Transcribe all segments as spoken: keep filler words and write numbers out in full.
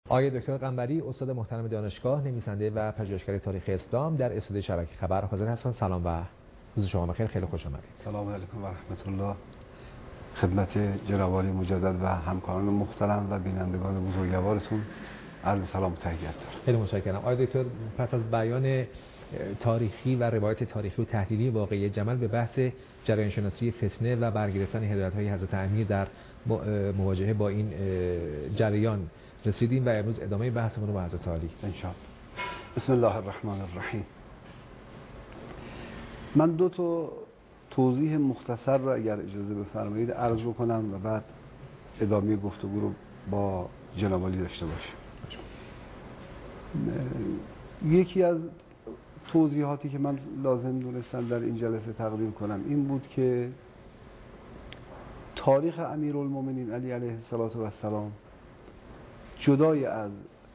آقای دکتر قنبری، استاد محترم دانشگاه، نویسنده و پژوهشگر تاریخ اسلام در استودیو شبکه خبر حاضر هستند. سلام و روز شما بخیر. خیلی خوش آمدید. سلام علیکم و رحمت الله. خدمت جناب عالی مجدد و همکاران محترم و بینندگان بزرگوارتون عرض سلام و تحیت دارم. خیلی متشکرم. آقای دکتر، پس از بیان تاریخی و روایت تاریخی و تحلیلی واقعی جمل به بحث جریان شناسی فتنه و برگرفتن هدایت‌های حضرت امیر در مواجهه با این جریان رسیدیم و امروز ادامه بحثمون رو با حضرت عالی ان شاء الله. بسم الله الرحمن الرحیم. من دو تا توضیح مختصر را اگر اجازه بفرمایید عرض بکنم و بعد ادامه گفتگو رو با جناب عالی داشته باشیم. یکی از توضیحاتی که من لازم دونستم در این جلسه تقدیم کنم این بود که تاریخ امیرالمومنین علی علیه السلام جدای از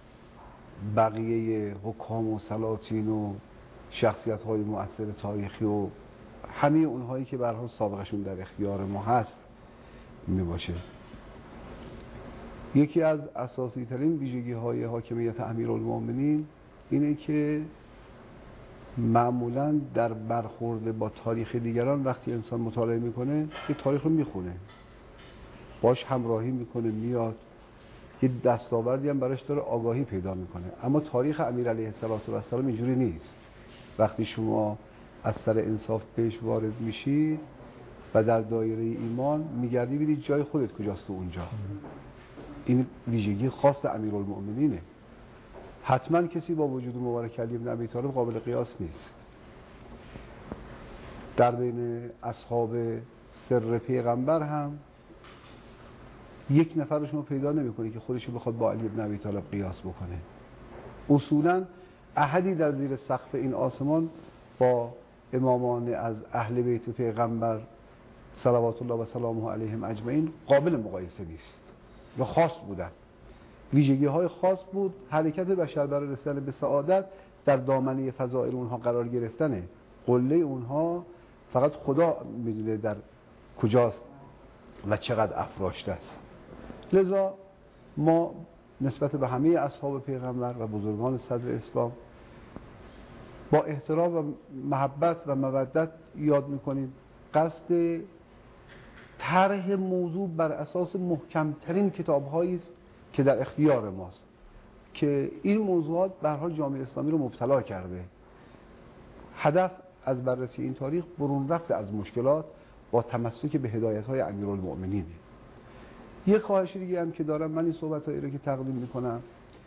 بقیه حکام و سلاطین و شخصیت‌های مؤثر تاریخی و همه اونهایی که به هر حال سابقشون در اختیار ما هست می باشه. یکی از اساسی ترین ویژگی‌های حاکمیت امیرالمومنین اینه که معمولاً در برخورد با تاریخ دیگران وقتی انسان مطالعه میکنه یه تاریخ رو میخونه، باش همراهی میکنه، میاد یه دستاوردی هم براش داره، آگاهی پیدا میکنه. اما تاریخ امیر علیه السلام اینجوری نیست. وقتی شما از سر انصاف بهش وارد میشید و در دایره ایمان میگردی ببینید جای خودت کجاست تو اونجا. این ویژگی خاص امیرالمومنینه. حتما کسی با وجود مبارک علی بن ابی طالب قابل قیاس نیست. در بین اصحاب سر پیغمبر هم یک نفر رو شما پیدا نمی‌کنی که خودش رو بخواد با علی بن ابی طالب قیاس بکنه. اصولاً احدی در زیر سقف این آسمان با امامان از اهل بیت پیغمبر صلوات الله و سلامه علیهم اجمعین قابل مقایسه نیست و خاص بودن. ویژگی های خاص بود. حرکت بشر برای رسیدن به سعادت در دامنه فضائل اونها قرار گرفتنه. قله اونها فقط خدا میدونه در کجاست و چقدر افراشته است. لذا ما نسبت به همه اصحاب پیغمبر و بزرگان صدر اسلام با احترام و محبت و مودت یاد میکنیم. قصد طرح موضوع بر اساس محکمترین کتاب‌هایی است که در اختیار ماست که این موضوعات به هر حال جامعه اسلامی رو مبتلا کرده. هدف از بررسی این تاریخ برون رفت از مشکلات با تمسک به هدایت‌های امیرالمومنینه. یک خواهش دیگه هم که دارم، من این صحبت‌هایی رو که تقدیم می‌کنم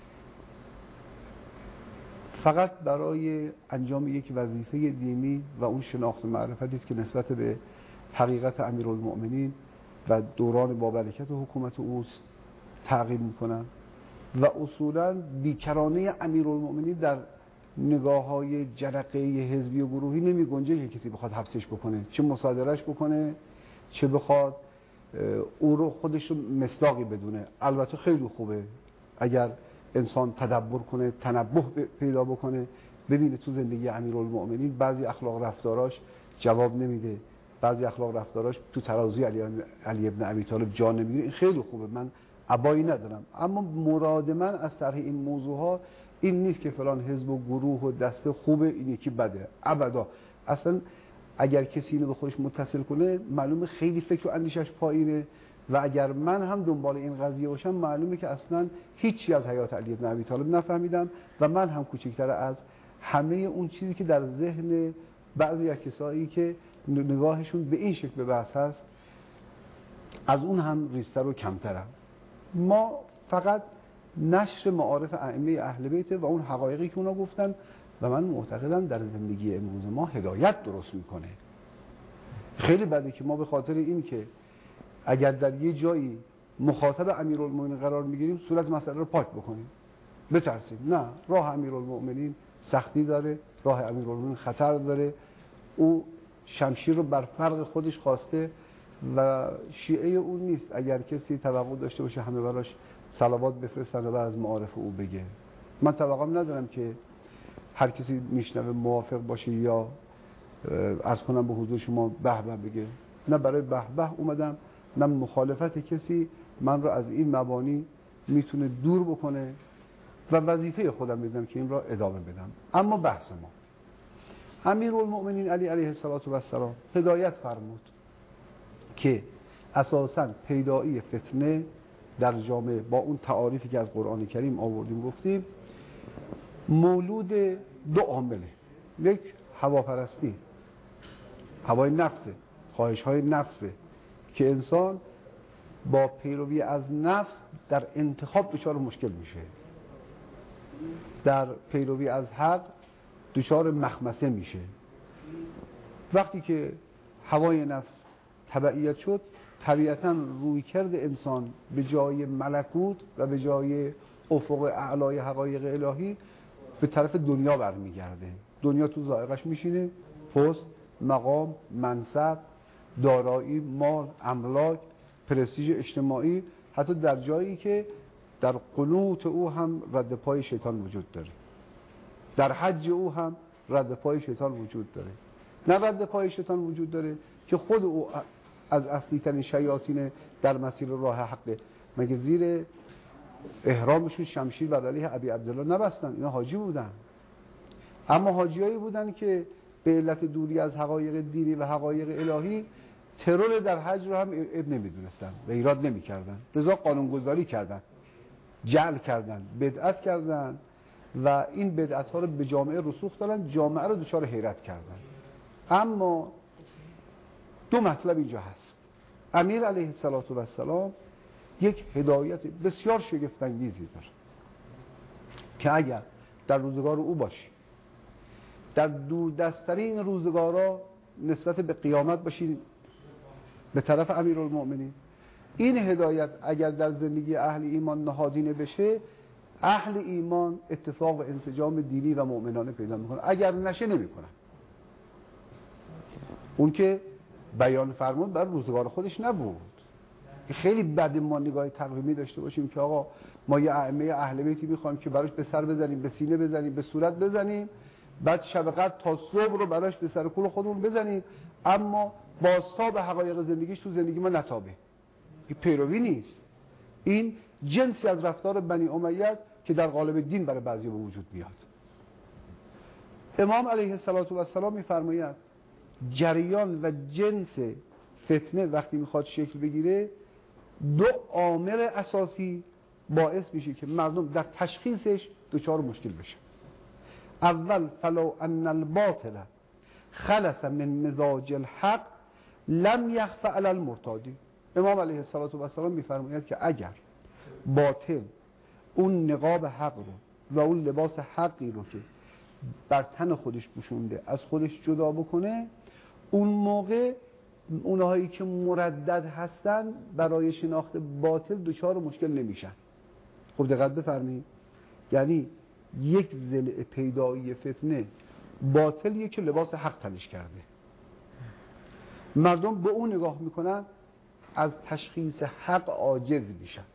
فقط برای انجام یک وظیفه دینی و اون شناخت و معرفتی است که نسبت به حقیقت امیرالمومنین و دوران بابرکت حکومت اوست تعقیب میکنم و اصولا بیکرانه امیرالمومنین در نگاه‌های جرقه حزبی و گروهی نمی گنجه که کسی بخواد حبسش بکنه، چه مصادرهش بکنه، چه بخواد او رو خودش رو مصداقی بدونه. البته خیلی خوبه اگر انسان تدبر کنه، تنبه پیدا بکنه، ببینه تو زندگی امیرالمومنین بعضی اخلاق رفتاراش جواب نمیده، بعضی اخلاق رفتاراش تو ترازوی علی علی ابن ابی طالب جا نمیگیره. این خیلی خوبه، من ابایی ندارم. اما مراد من از طرح این موضوع ها این نیست که فلان حزب و گروه و دسته خوبه این یکی بده، ابدا. اصلا اگر کسی اینو به خودش متصل کنه معلومه خیلی فکر و اندیشش پایینه و اگر من هم دنبال این قضیه باشم معلومه که اصلا هیچی از حیات علی بن ابی طالب نفهمیدم و من هم کوچکتر از همه اون چیزی که در ذهن بعضی از کسایی که نگاهشون به این شکل به بحث هست از اون هم ریزتر و کمترم. ما فقط نشر معارف ائمه اهل بیت و اون حقایقی که اونا گفتن و من معتقدم در زندگی امروز ما هدایت درست میکنه. خیلی بده که ما به خاطر این که اگر در یه جایی مخاطب امیرالمومنین قرار میگیریم صورت مسئله رو پاک بکنیم، بترسیم. نه، راه امیرالمومنین سختی داره، راه امیرالمومنین خطر داره. او شمشیر رو بر فرق خودش خواسته و شیعه اون نیست. اگر کسی توقع داشته باشه همه براش صلوات بفرستن و از معارف او بگه، من توقع ندارم که هر کسی میشنوه موافق باشه یا عرض کنم به حضور شما به به بگه. نه برای به به اومدم، نه مخالفت کسی من رو از این مبانی میتونه دور بکنه و وظیفه خودم میدونم که این را ادامه بدم. اما بحث ما امیرالمؤمنین علی علیه السلام هدایت فرمود که اساساً پیدایی فتنه در جامعه با اون تعاریفی که از قرآن کریم آوردیم گفتیم مولود دو عامله. یک هواپرستی، هوای نفسه، خواهش‌های نفسه که انسان با پیروی از نفس در انتخاب دچار مشکل میشه، در پیروی از حق دچار مخمسه میشه. وقتی که هوای نفس تبعیت شد، طبیعتاً رویکرد انسان به جای ملکوت و به جای افق اعلای حقایق الهی به طرف دنیا برمیگرده. دنیا تو ذائقه‌اش میشینه، پست، مقام، منصب، دارایی، مال، املاک، پرستیژ اجتماعی، حتی در جایی که در قنوت او هم رد پای شیطان وجود داره، در حج او هم رد پای شیطان وجود داره. نه رد پای شیطان وجود داره که خود او از اصلی ترین شیاطین در مسیر راه حقه. مگه زیر احرامشون شمشیر بر علیه ابی عبدالله نبستن؟ اینا حاجی بودن، اما حاجیایی بودن که به علت دوری از حقایق دینی و حقایق الهی ترور در حج رو هم عیب نمیدونستن و ایراد نمیکردن، لذا قانونگذاری کردن، جعل کردن، بدعت کردن و این بدعت ها رو به جامعه رسوخ دادن، جامعه رو دچار حیرت کردن. اما دو مطلب اینجا هست. امیر علیه السلام یک هدایت بسیار شگفت انگیزی داره که اگر در روزگار او باشی، در دوردستترین روزگارا نسبت به قیامت باشی به طرف امیرالمؤمنین، این هدایت اگر در زندگی اهل ایمان نهادینه بشه، اهل ایمان اتفاق و انسجام دینی و مؤمنانه پیدا میکنه. اگر نشه نمیکنن. اون که بیان فرمود بر روزگار خودش نبود. خیلی بد ما نگاه تقویمی داشته باشیم که آقا ما یه ائمه اهل بیتی میخوایم که براش به سر بزنیم، به سینه بزنیم، به صورت بزنیم، بعد شب قدر تا صبح رو براش به سر کول خودمون بزنیم، اما بازتاب حقایق زندگیش تو زندگی ما نتابه. این پیروی نیست. این جنسی از رفتار بنی امیه است که در قالب دین برای بعضی به وجود میاد. امام علیه السلام میفرماید جریان و جنس فتنه وقتی میخواد شکل بگیره، دو عامل اساسی باعث میشه که مردم در تشخیصش دچار مشکل بشه. اول فلو ان الباطل خلص من مزاج الحق لم یخفى علی المرتادی. امام علیه السلام میفرماید که اگر باطل اون نقاب حق رو و اون لباس حقی رو که بر تن خودش پوشونده از خودش جدا بکنه، اون موقع اونهایی که مردد هستن برای شناخت باطل دچار مشکل نمیشن. خب دقت بفرمایید، یعنی یک ضلع پیدایی فتنه باطلیه که لباس حق تنش کرده. مردم به اون نگاه میکنن، از تشخیص حق عاجز میشن.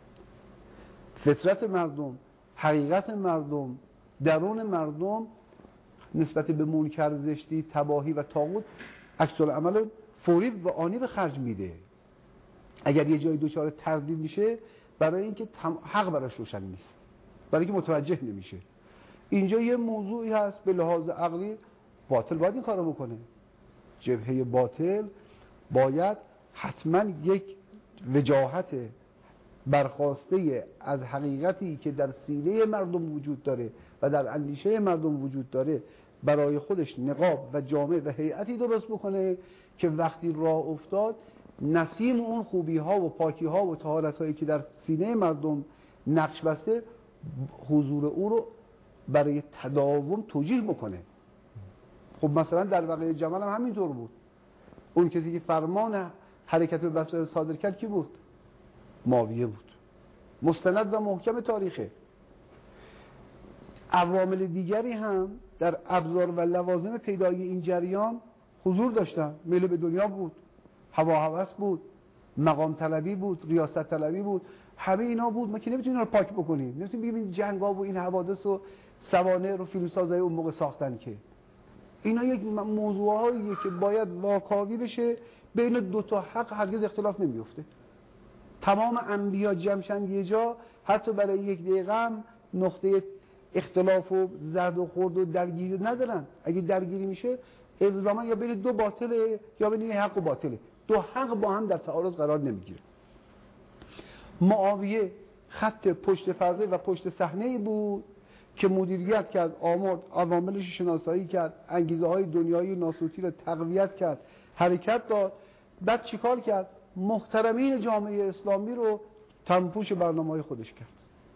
فطرت مردم، حقیقت مردم، درون مردم نسبت به منکر، زشتی، تباهی و طاغوت عکس العمل فوری و آنی به خرج میده. اگر یه جایی دچار تردید میشه، برای اینکه حق براش روشن نیست، برای اینکه متوجه نمیشه. اینجا یه موضوعی هست به لحاظ عقلی باطل باید این کارو بکنه. جبهه باطل باید حتما یک وجاهت برخواسته از حقیقتی که در سینه مردم وجود داره و در اندیشه مردم وجود داره برای خودش نقاب و جامعه و هیئتی درست بکنه که وقتی راه افتاد نسیم اون خوبی ها و پاکی ها و طهارت هایی که در سینه مردم نقش بسته حضور او رو برای تداوم توجیه بکنه. خب مثلا در واقعه جمل هم همینطور بود. اون کسی که فرمان حرکت به بصره صادر کرد کی بود؟ معاویه بود. مستند و محکم تاریخه. عوامل دیگری هم در ابزار و لوازم پیدایی این جریان حضور داشتن. میل به دنیا بود، هوا هوس بود، مقام طلبی بود، ریاست طلبی بود، همه اینا بود. ما که نمیتونیم اینا رو پاک بکنیم. نمیتونیم بگیم این جنگا و این حوادث و سوانح رو فیلمسازای اون موقع ساختن. که اینا یک موضوعاییه که باید واکاوی بشه. بین دو تا حق هرگز اختلاف نمیفته. تمام انبیا جمع شدن یه جا، حتی برای یک دقیقه هم نقطه اختلاف و زرد و خورد و درگیری ندارن. اگه درگیری میشه الزاما یا بین دو باطله یا بین حق و باطله، دو حق با هم در تعارض قرار نمیگیره. معاویه خط پشت پرده و پشت صحنه بود که مدیریت کرد، آمرد، عواملش شناسایی کرد، انگیزه های دنیایی ناسوتی رو تقویت کرد، حرکت داد. بعد چیکار کرد؟ محترمین جامعه اسلامی رو تنپوش برنامه‌های خودش کرد.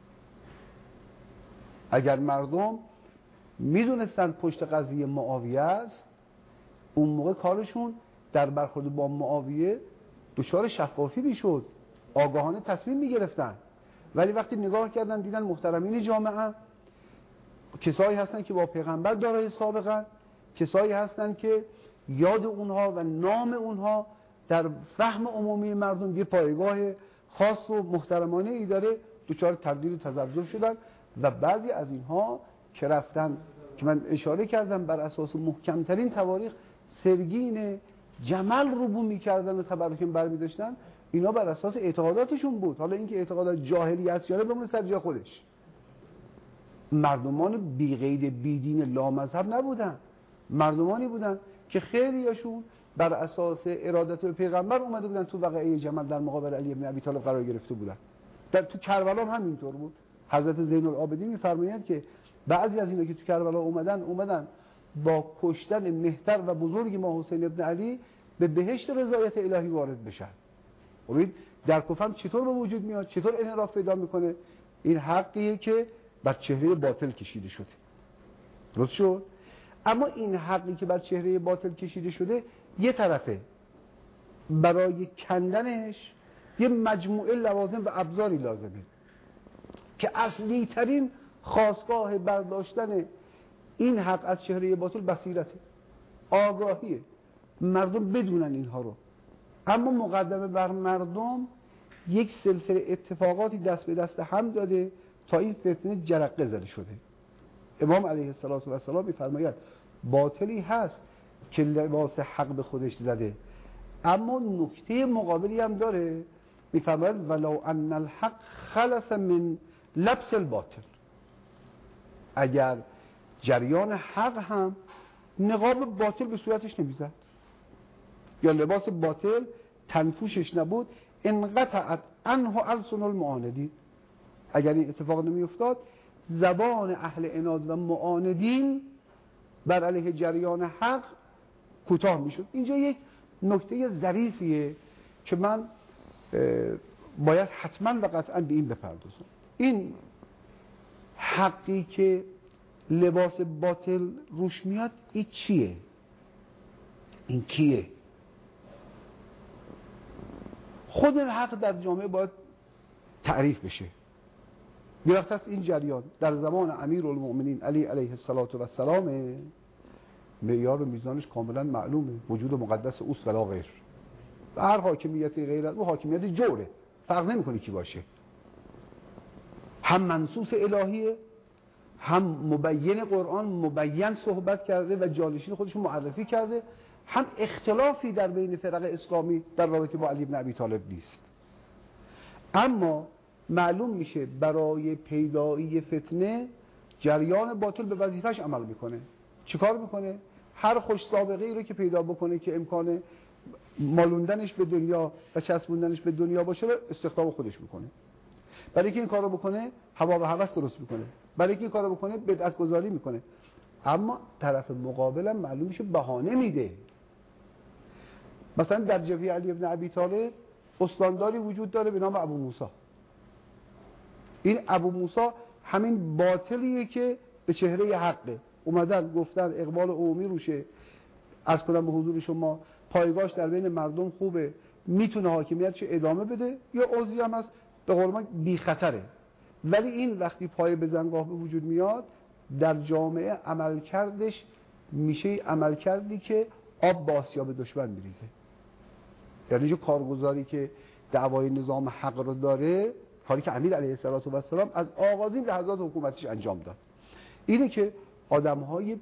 اگر مردم میدونستن پشت قضیه معاویه است، اون موقع کارشون در برخورد با معاویه دچار شفافی میشد، آگاهانه تصمیم میگرفتن. ولی وقتی نگاه کردن دیدن محترمین جامعه کسایی هستن که با پیغمبر دارای سابقن، کسایی هستن که یاد اونها و نام اونها در فهم عمومی مردم یه پایگاه خاص و محترمانه ای داره، دچار تردید و تذبذب شدن. و بعضی از اینها که رفتن که من اشاره کردم بر اساس محکمترین تواریخ سرگین جمل رو بو می‌کردن و تبرکم برمی‌داشتن، اینا بر اساس اعتقاداتشون بود. حالا اینکه اعتقادات جاهلیت یاره بمونه سر جای خودش. مردمان بی قید بی دین لا مذهب نبودن، مردمانی بودن که خیلیاشون بر اساس ارادت پیغمبر اومده بودن تو وقعه جمل در مقابل علی بن ابی طالب قرار گرفته بودن. در تو کربلا هم همینطور بود. حضرت زین العابدین می‌فرمایند که بعضی از اینا که تو کربلا اومدن اومدن با کشتن مهتر و بزرگ ما حسین ابن علی به بهشت رضایت الهی وارد بشن. ببین در کفر چطور به وجود میاد، چطور انحراف پیدا میکنه. این حقیه که بر چهره باطل کشیده شده. درست شد؟ اما این حقی که بر چهره باطل کشیده شده یه طرفه برای کندنش یه مجموعه لوازم و ابزاری لازمه که اصلی ترین خاستگاه برداشتن این حق از چهره باطل بصیرته، آگاهیه، مردم بدونن اینها رو. اما مقدمه بر مردم یک سلسله اتفاقاتی دست به دست هم داده تا این فتنه جرقه زده شده. امام علیه السلام می‌فرماید باطلی هست که لباس حق به خودش زده، اما نکته مقابلی هم داره. می‌فرماید ولو ان الحق خلص من لبس الباطل، اگر جریان حق هم نقاب باطل به صورتش نمیزد یا لباس باطل تنفوشش نبود، انقطعت عنه السن المعاندین، اگر این اتفاق نمی افتاد زبان اهل عناد و معاندین بر علیه جریان حق کوتاه میشد. اینجا یک نکته ظریفیه که من باید حتما و قطعا به این بپردازم. این حقی که لباس باطل روش میاد این چیه؟ این کیه؟ خود حق در جامعه باید تعریف بشه. یه وقت هست این جریان در زمان امیرالمؤمنین علی علیه السلام معیار و میزانش کاملا معلومه، وجود مقدس اوست ولا غیر. هر حاکمیتی غیر از او حاکمیت جوره، فرق نمیکنه کی باشه، هم منصوص الهیه، هم مبین قرآن مبین صحبت کرده و جانشین خودش معرفی کرده، هم اختلافی در بین فرق اسلامی در رابطه با علی بن ابی طالب نیست. اما معلوم میشه برای پیدایی فتنه جریان باطل به وظیفش عمل میکنه. چیکار میکنه؟ هر خوش سابقه ای رو که پیدا بکنه که امکان مالوندنش به دنیا و چسبوندنش به دنیا باشه رو استخدام خودش میکنه. برای اینکه این کارو بکنه هوا و هوس درست میکنه، برای اینکه این کارو بکنه بدعت گذاری میکنه. اما طرف مقابلم معلوم میشه بهانه میده. مثلا در جبهه علی بن ابی طالب استانداری وجود داره به نام ابو موسی. این ابو موسی همین باطلیه که به چهره حقه اومدن گفتن اقبال عمومی روشه، عرض کنم به حضور شما پایگاش در بین مردم خوبه، میتونه حاکمیتش ادامه بده، یا عضوی هم هست به قول ما بی خطره. ولی این وقتی پای بزنگاه به وجود میاد در جامعه عمل کردش میشه عمل کردی که آب به آسیاب دشمن میریزه. یعنی جو کارگزاری که دعوای نظام حق رو داره، کاری که امیر علیه السلام از آغازین لحظات حکومتش انجام داد، اینه که آدم‌های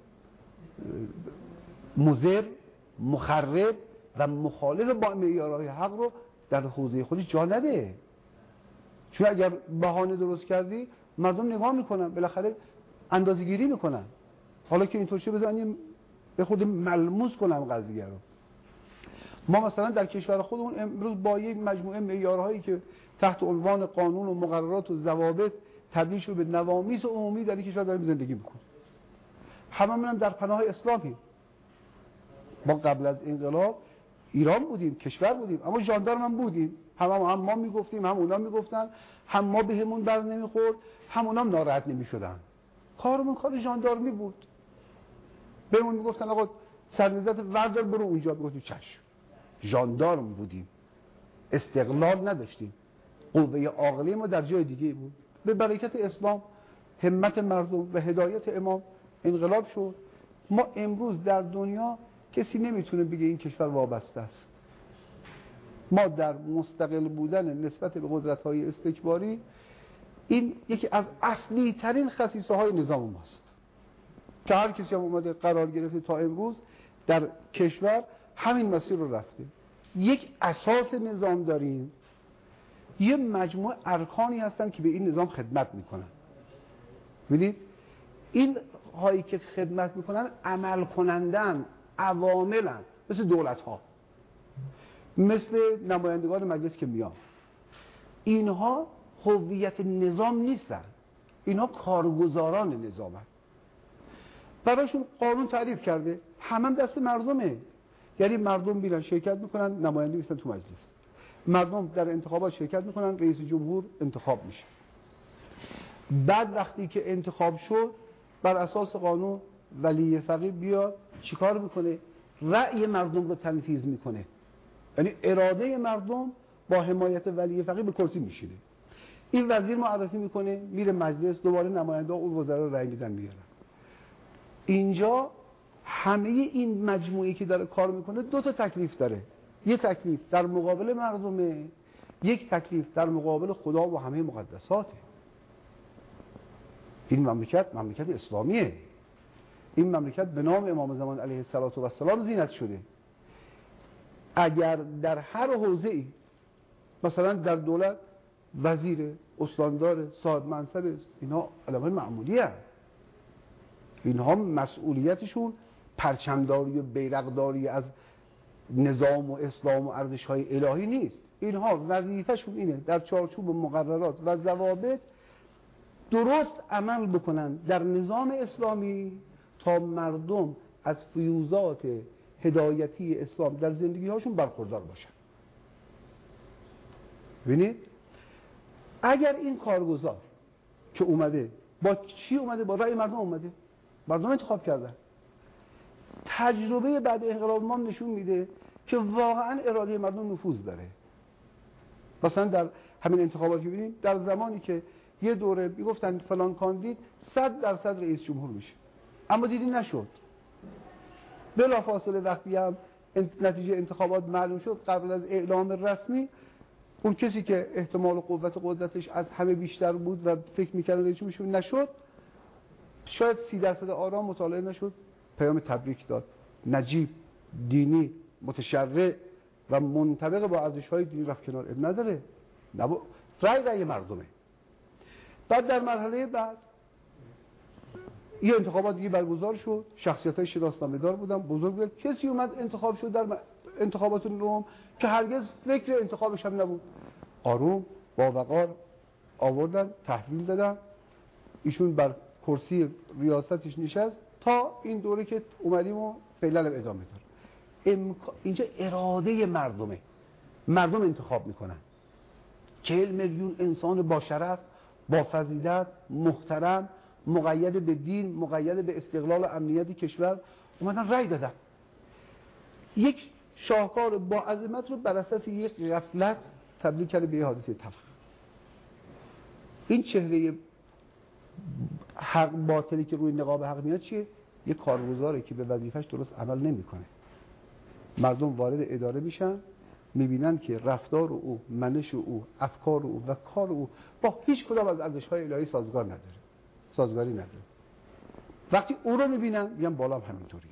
مضر، مخرب و مخالف با معیارهای حق رو در حوزه خودش جا نده. چون اگر بهانه درست کردی مردم نگاه میکنن، بالاخره اندازه‌گیری میکنن. حالا که اینطور شه بزنیم به خود ملموس کنم قضیه رو. ما مثلا در کشور خودمون امروز با یک مجموعه معیارهایی که تحت عنوان قانون و مقررات و ضوابط تبدیل شده به نوامیس عمومی در این کشور داریم زندگی میکنیم. هممون هم در پناه اسلامی. ما قبل از انقلاب ایران بودیم، کشور بودیم، اما ژاندارم هم بودیم. هم, هم هم ما میگفتیم، هم اونا میگفتن، هم ما بهمون بر نمیخورد، هم اونا هم ناراحت نمیشدن. کارمون کار ژاندارمی بود. بهمون میگفتن آقا سرنزت وردار برو اونجا، میگفتیم چشم. ژاندارم بودیم، استقلال نداشتیم، قوه عاقله ما در جای دیگه بود. به برکت اسلام، همت مردم و هدایت امام انقلاب شد. ما امروز در دنیا کسی نمیتونه بگه این کشور وابسته است. ما در مستقل بودن نسبت به قدرت‌های استکباری، این یکی از اصلی ترین خصیصه های نظام ماست که هر کسی هم اومده قرار گرفته تا امروز در کشور همین مسیر رو رفته. یک اساس نظام داریم، یه مجموعه ارکانی هستن که به این نظام خدمت میکنن. ببینید این هایی که خدمت میکنن عمل کنندن، عواملن، مثل دولت ها، مثل نمایندگان مجلس که میان. اینها هویت نظام نیستن، اینها کارگزاران نظامن. براشون قانون تعریف کرده، همه دست مردمه. یعنی مردم میرن شرکت میکنن، نماینده میشن تو مجلس. مردم در انتخابات شرکت میکنن، رئیس جمهور انتخاب میشه. بعد وقتی که انتخاب شد، بر اساس قانون ولی فقیه بیاد چیکار میکنه؟ رأی مردم رو تنفیذ میکنه. یعنی اراده مردم با حمایت ولی فقیه به کرسی میشینه. این وزیر معرفی میکنه، میره مجلس، دوباره نماینده اون وزرا رأی میدن میارن. اینجا همه این مجموعه که داره کار میکنه دو تا تکلیف داره. یک تکلیف در مقابل مردمه، یک تکلیف در مقابل خدا و همه مقدساته. این مملکت مملکت اسلامیه. این مملکت به نام امام زمان علیه السلام زینت شده. اگر در هر حوزه‌ای، مثلا در دولت وزیر، استاندار، صاحب منصب، اینا علمای معمولی هست. اینها مسئولیتشون پرچمداری و بیرقداری از نظام و اسلام و ارزش‌های الهی نیست. اینها وظیفه‌شون اینه در چارچوب مقررات و ضوابط درست عمل بکنن در نظام اسلامی تا مردم از فیوزات هدایتی اسلام در زندگی هاشون برخوردار باشن. ببینید اگر این کارگزار که اومده با چی اومده؟ با رأی مردم اومده، مردم انتخاب کردن. تجربه بعد انقلاب ما نشون میده که واقعا اراده مردم نفوذ داره. مثلا در همین انتخابات که ببینیم، در زمانی که یه دوره میگفتن فلان کاندید صد درصد رئیس جمهور میشه، اما دیدی نشد. بلافاصله وقتی هم نتیجه انتخابات معلوم شد، قبل از اعلام رسمی، اون کسی که احتمال و قوت قدرتش از همه بیشتر بود و فکر می‌کرد رئیس جمهور نشد، شاید سی درصد آرا مطالعه نشد، پیام تبریک داد. نجیب، دینی، متشرع و منطبق با ارزش‌های دینی رفت کنار. اب نداره، نبا رأی رأی مردمه. بعد در مرحله بعد یه انتخابات دیگه برگزار شد، شخصیت‌های شناسنامه‌دار بودن، بزرگ بودن. کسی اومد انتخاب شد در انتخابات نهم که هرگز فکر انتخابش هم نبود. آروم با وقار آوردن، تحویل دادن، ایشون بر کرسی ریاستش نشست تا این دوره که اومدیم و فعلا ادامه دار. امکا... اینجا اراده مردمه، مردم انتخاب میکنن. چهل میلیون انسان با شرف، با فضیلت، محترم، مقید به دین، مقید به استقلال و امنیت کشور اومدن رأی دادن. یک شاهکار با عظمت رو بر اساس یک غفلت تبدیل کرده به حادثه تلخ. این چهره حق باطلی که روی نقاب حق میاد چیه؟ یک کارگزاره که به وظیفش درست عمل نمیکنه. مردم وارد اداره میشن، میبینن که رفتار او، منش او، افکار او و کار او با هیچ کدام از ارزش‌های الهی سازگار نداره، سازگاری نداره. وقتی او رو میبینن میگن بالا هم همینطوریه.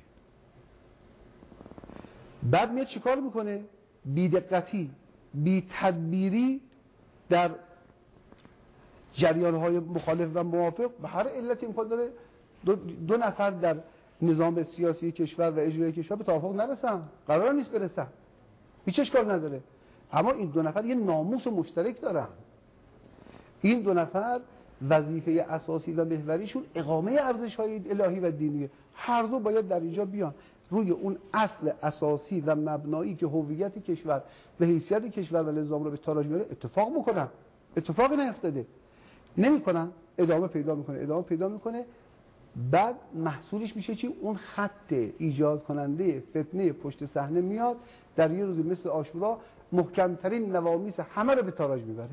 بعد میاد چیکار میکنه؟ بی‌دقتی، بی‌تدبیری در جریان‌های مخالف و موافق به هر علتی امکان داره دو, دو نفر در نظام سیاسی کشور و اجرایی کشور به توافق نرسن، قرار نیست برسن، هیچ اشکال نداره. اما این دو نفر یه ناموس مشترک دارن. این دو نفر وظیفه اساسی و محوریشون اقامه ارزش‌های الهی و دینیه. هر دو باید در اینجا بیان روی اون اصل اساسی و مبنایی که هویت کشور و حیثیت کشور و نظام رو به تاراج میاره اتفاق بکنن. اتفاقی نیفتاده، نمیکنن، ادامه پیدا میکنه ادامه پیدا میکنه بعد محصولش میشه چی؟ اون خط ایجاد کننده فتنه پشت صحنه میاد، در یه روزی مثل عاشورا محکمترین نوامیس همه رو به تاراج میبره.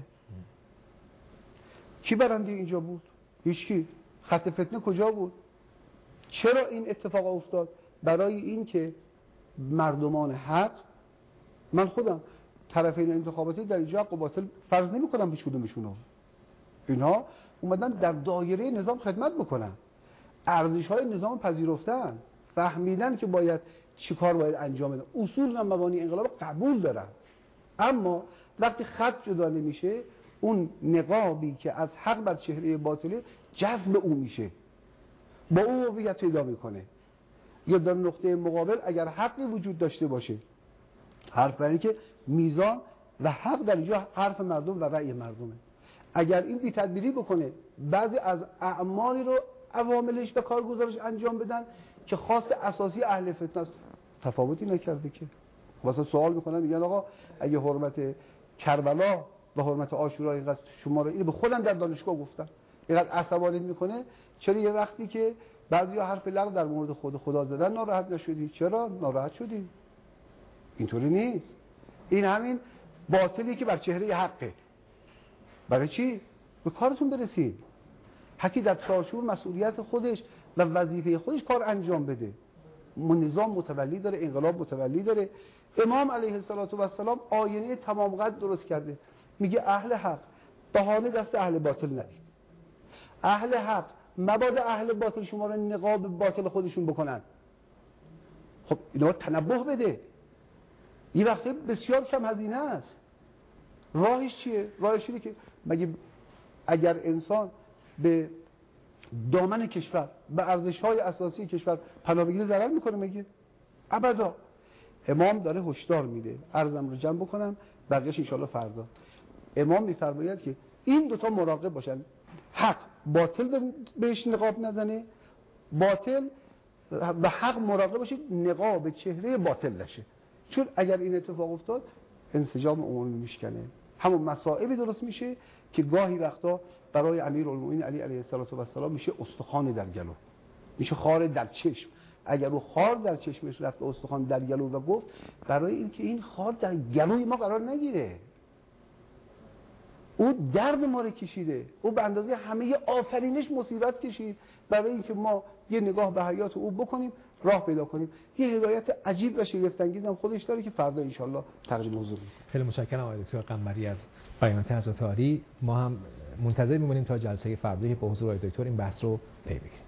کی برنده اینجا بود؟ هیچکی. خط فتنه کجا بود؟ چرا این اتفاق افتاد؟ برای این که مردمان حق، من خودم طرفین انتخاباتی در اینجا حق و باطل فرض نمی کنم هیچ کدومشونو، اینها اومدن در دایره نظام خدمت بکنن، ارزش های نظام پذیرفتن، فهمیدن که باید چیکار باید انجام بدن، اصول و مبانی انقلاب قبول دارن. اما وقتی خط جدا نمیشه، اون نقابی که از حق بر چهره باطله جذب او میشه، با او هویت پیدا میکنه. یا در نقطه مقابل اگر حقی وجود داشته باشه، حرف برای که میزان و حق در اینجا حرف مردم و رأی مردمه. اگر این بی تدبیری بکنه، بعضی از اعمالی رو عواملش به کارگزارش انجام بدن که خواست اساسی اهل فتنه است، تفاوتی نکرده که. واسه سوال میکنن میگن آقا اگه حرمت کربلا و حرمت عاشورا اینقدر شما رو، اینو به خودم در دانشگاه گفتم، اینقدر عصبانیت میکنه، چرا یه وقتی که بعضیا حرف لغو در مورد خود خدا زدن ناراحت نشدی؟ چرا ناراحت شدی؟ اینطوری نیست. این همین باطلی که بر چهره حقه. برای چی؟ به کارتون برسید. حتی در چارچوب مسئولیت خودش و وظیفه خودش کار انجام بده. نظام متولی داره، انقلاب متولی داره. امام علیه السلام آینه تمام قد درست کرده، میگه اهل حق بهانه دست اهل باطل ندید. اهل حق مبادا اهل باطل شما رو نقاب باطل خودشون بکنن. خب اینا تنبه بده. یه وقتی بسیار کم هزینه است. راهش چیه؟ راهش اینه که مگه اگر انسان به دامن کشور، به ارزش‌های اساسی کشور پناه بگیره ضرر میکنه مگه؟ ابدا. امام داره هشدار میده. عرضم رو جمع بکنم، بقیه‌اش ان شاءالله فردا. امام میفرماید که این دوتا مراقب باشن، حق باطل بهش نقاب نزنه، باطل به حق مراقب باشه نقاب چهره باطل نشه. چون اگر این اتفاق افتاد انسجام عمومی میشکنه، همون مصائبی درست میشه که گاهی وقتا برای امیرالمومنین علی علیه السلام میشه استخوان در گلو، میشه خار در چشم. اگر او خار در چشمش رفت و استخوان در گلو و گفت برای اینکه این خار در گلوی ما قرار نگیره، او درد ما رو کشیده، او به اندازه همه آفرینش مصیبت کشید برای اینکه ما یه نگاه به حیات او بکنیم، راه پیدا کنیم. یه هدایت عجیب و شگفت انگیز هم خودش داره که فردا ان شاءالله تقدیم حضور می‌کنیم. خیلی متشکرم آقای دکتر قنبری از بیانات حضرت عالی. ما هم منتظر میمونیم تا جلسه فردا با حضور آقای دکتر این بحث رو پی بگیریم.